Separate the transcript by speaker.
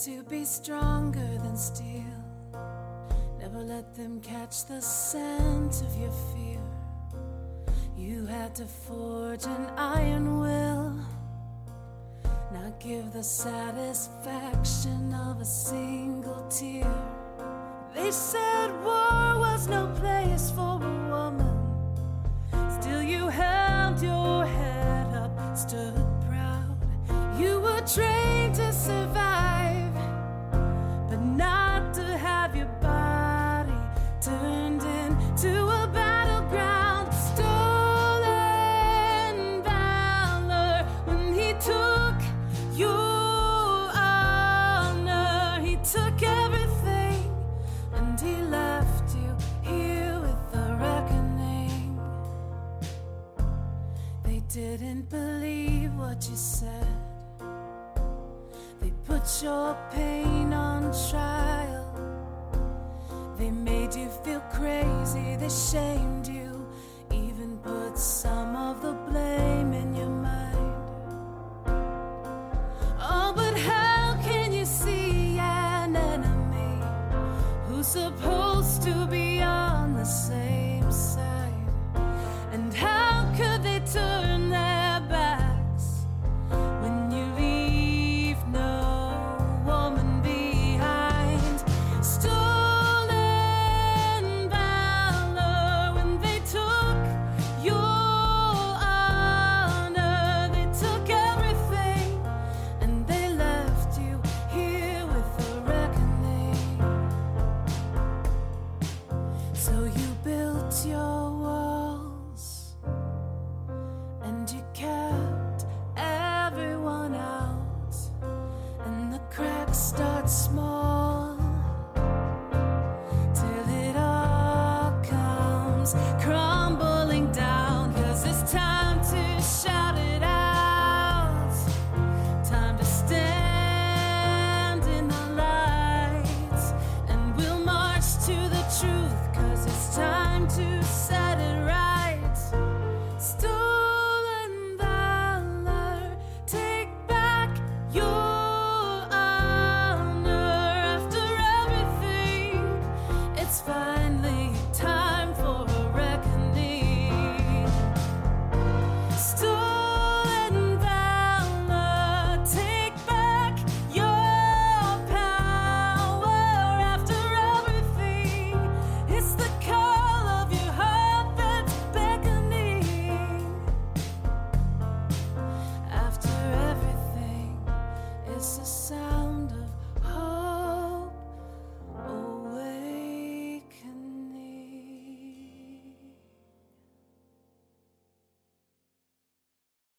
Speaker 1: to be stronger than steel. Never let them catch the scent of your fear. You had to forge an iron will, not give the satisfaction of a single tear. They said war was no place for a woman. Still you held your head up, stood proud. You were trained to survive, but not to have your body turned into a battleground. Stolen valor when he took your honor. He took everything and he left you here with the reckoning. They didn't believe what you said. They put your pain on trial. They made you feel crazy, they shamed you, even put some of the blame in your mind. Oh, but how can you see an enemy who's supposed to be on the same side? And how could they turn their backs when you leave no woman behind? Stolen valor when they took your honor. They took everything and they left you here with a reckoning. So you built your walls and you kept everyone out, and the cracks start small till it all comes crumbling down. 'Cause it's time to shout it out, time to stand in the light, and we'll march to the truth. 'Cause it's time to set it right. Stolen valor, take back your honor. After everything, it's finally time for a reckoning. Stolen valor, take back your power. After everything, it's the call of your heart that's beckoning. After everything, it's the sound